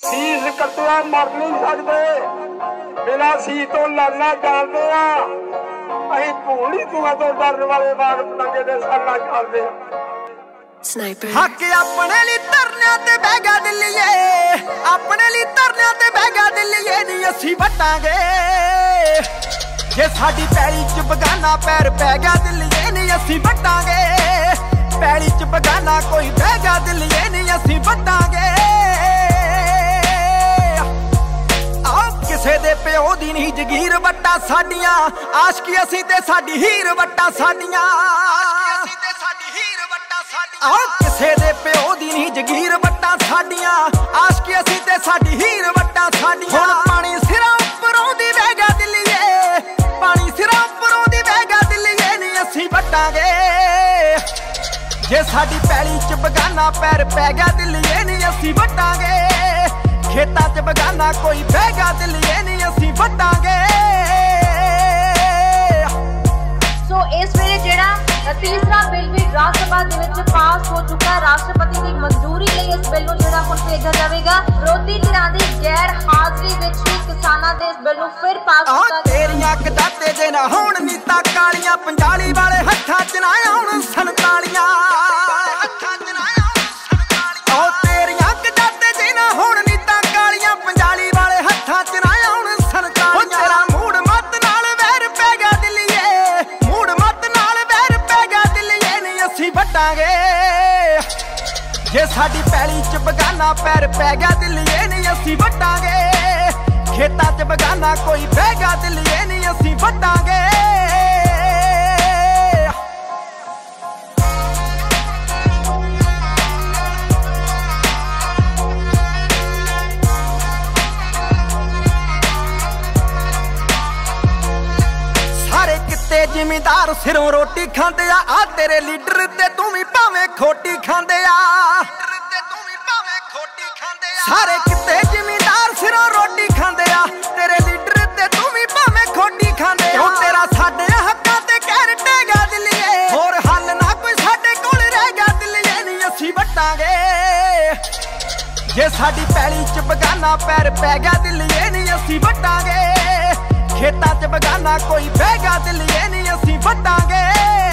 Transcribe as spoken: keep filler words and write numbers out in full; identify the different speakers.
Speaker 1: ਸੀਸ ਕੱਟਿਆ ਮਰ ਨਹੀਂ ਸਕਦੇ, ਬਿਨਾਂ ਸੀਸ ਤੋਂ ਲੜਨਾ ਜਾਣਦੇ ਆ ਅਸੀਂ। ਭੂਲੀ ਧੂਆਂ ਤੋਂ ਡਰਨ ਵਾਲੇ ਬਾਗ ਪਤੰਗੇ ਦੇ ਸਾਨਾ ਚੱਲਦੇ ਆ।
Speaker 2: ਹੱਕ ਆਪਣੇ ਲਈ ਧਰਨਿਆਂ ਤੇ ਬਹਿ ਗਿਆ ਦਿੱਲੀਏ, ਆਪਣੇ ਲਈ ਧਰਨਿਆਂ ਤੇ ਬਹਿ ਗਿਆ ਦਿੱਲੀਏ ਨੀ ਅਸੀਂ ਵਟਾਂਗੇ। ਜੇ ਸਾਡੀ ਪੈਲੀ ਚ ਬਗਾਨਾ ਪੈਰ ਪੈ ਗਿਆ ਦਿੱਲੀਏ ਨੀ ਅਸੀਂ ਵਟਾਂਗੇ। ਪੈਲੀ ਚ ਬਗਾਨਾ ਕੋਈ ਬਹਿ ਗਿਆ ਦਿੱਲੀਏ ਨੀ ਅਸੀਂ ਵਟਾਂਗੇ। ਆਹ ਕਿਸੇ ਦੇ ਪਿਓ ਦੀ ਨਹੀਂ ਜਗੀਰ ਵੱਟਾਂ ਸਾਡੀਆਂ, ਆਸ਼ਕੀ ਅਸੀਂ ਤੇ ਸਾਡੀ ਹੀਰ ਵੱਟਾਂ ਸਾਡੀਆਂ। ਆਹ ਕਿਸੇ ਦੇ ਪਿਓ ਦੀ ਨਹੀਂ ਜਗੀਰ ਵੱਟਾਂ ਸਾਡੀਆਂ, ਆਸ਼ਕੀ ਅਸੀਂ ਤੇ ਸਾਡੀ ਹੀਰ ਵੱਟਾਂ ਸਾਡੀਆਂ। ਹੁਣ ਪਾਣੀ ਸਿਰਾਂ ਉੱਪਰੋਂ ਦੀ ਵਹਿ ਗਿਆ ਦਿੱਲੀਏ, ਪਾਣੀ ਸਿਰਾਂ ਉੱਪਰੋਂ ਦੀ ਵਹਿ ਗਿਆ ਦਿੱਲੀਏ ਨੀ ਅਸੀਂ ਵਟਾਂਗੇ। ਜੇ ਸਾਡੀ ਪੈਲੀ ਚ ਬਗਾਨਾ ਪੈਰ ਪੈ ਗਿਆ ਦਿੱਲੀਏ ਨੀ ਅਸੀਂ ਵਟਾਂਗੇ। ਖੇਤਾਂ ਚ ਬਗਾਨਾ ਕੋਈ ਬਹਿ ਗਿਆ ਦਿੱਲੀਏ ਨੀ ਅਸੀਂ ਵਟਾਂਗੇ।
Speaker 3: ਸੋ ਇਸ ਵੇਲੇ ਜਿਹੜਾ ਤੀਸਰਾ ਬਿੱਲ ਵੀ ਰਾਜ ਸਭਾ ਦੇ ਵਿੱਚ ਪਾਸ ਹੋ ਚੁੱਕਾ ਹੈ। ਰਾਸ਼ਟਰਪਤੀ ਦੀ ਮਨਜ਼ੂਰੀ ਲਈ ਇਸ ਬਿੱਲ ਨੂੰ ਜਿਹੜਾ ਹੁਣ ਭੇਜਿਆ ਜਾਵੇਗਾ। ਵਿਰੋਧੀ ਧਿਰਾਂ ਦੀ ਗੈਰ ਹਾਜ਼ਰੀ ਵਿੱਚ ਹੀ ਕਿਸਾਨਾਂ ਦੇ ਇਸ ਬਿੱਲ ਨੂੰ ਫਿਰ ਪਾਸ ਕੀਤਾ।
Speaker 2: ਤੇਰੀਆਂ ਕਦਾਤੇ ਜੇ ਨਾ ਹੋਣ ਨੀਤਾਂ ਕਾਲੀਆਂ, ਪੰਜਾਲੀ ਵਾਲੇ ਹੱਥਾਂ ਚ ਨਾ ਆਉਣ ਸੰਤਾਲੀਆਂ। ਹੱਥਾਂ ਚ ਨਾ ਆਉਣ ਸੰਤਾਲੀਆਂ। ਉਹ ਤੇਰੀਆਂ ਕਦਾਤੇ ਜੇ ਨਾ ਹੋਣ ਨੀਤਾਂ ਕਾਲੀਆਂ, ਪੰਜਾਲੀ ਵਾਲੇ ਹੱਥਾਂ ਚ ਨਾ ਆਉਣ ਸੰਤਾਲੀਆਂ। ਤੇਰਾ ਮੂਡ ਮੱਤ ਨਾਲ ਵੈਰ ਪੈ ਗਿਆ ਦਿੱਲੀਏ, ਮੂਡ ਮੱਤ ਨਾਲ ਵੈਰ ਪੈ ਗਿਆ ਦਿੱਲੀਏ ਨੀ ਅਸੀਂ ਵਟਾਂਗੇ। ਜੇ ਸਾਡੀ ਪੈਲੀ ਚ ਬਗਾਨਾ ਪੈਰ ਪੈ ਗਿਆ ਦਿੱਲੀਏ ਨੀ ਅਸੀਂ ਵਟਾਂਗੇ। ਖੇਤਾਂ ਚ ਬਗਾਨਾ ਕੋਈ ਬਹਿ ਗਿਆ ਦਿੱਲੀਏ ਨੀ ਅਸੀਂ ਵਟਾਂਗੇ। ਸਾਰੇ ਕਿਤੇ ਜ਼ਿਮੀਂਦਾਰ ਸਿਰੋਂ ਰੋਟੀ ਖਾਂਦੇ ਆ, ਆ ਤੇਰੇ ਲੀਡਰ ਤੇ ਤੂੰ ਵੀ ਭਾਵੇਂ ਖੋਟੀ ਖਾਂਦੇ ਆ। ਸਾਰੇ ਕਿਤੇ ਜ਼ਿਮੀਂਦਾਰ ਸਿਰੋਂ ਰੋਟੀ ਖਾਂਦੇ ਆ, ਤੇਰੇ ਲੀਡਰ ਤੇ ਤੂੰ ਵੀ ਭਾਵੇਂ ਖੋਟੀ ਖਾਂਦੇ ਆ। ਹੁਣ ਤੇਰਾ ਸਾਡੇ ਹੱਕਾਂ ਤੇ ਕਹਿਰ ਟੇਗਾ ਦਿੱਲੀਏ, ਹੋਰ ਹੱਲ ਨਾ ਕੋਈ ਸਾਡੇ ਕੋਲ ਰਹਿ ਗਿਆ ਦਿੱਲੀਏ ਨੀ ਅਸੀਂ ਵਟਾਂਗੇ। ਜੇ ਸਾਡੀ ਪੈਲੀ ਚ ਬਗਾਨਾ ਪੈਰ ਪੈ ਗਿਆ ਦਿੱਲੀਏ ਨੀ ਅਸੀਂ ਵਟਾਂਗੇ। ਖੇਤਾਂ ਚ ਬਗਾਨਾ ਕੋਈ ਬਹਿ ਗਿਆ ਦਿੱਲੀਏ ਨੀ ਅਸੀਂ ਵਟਾਂਗੇ।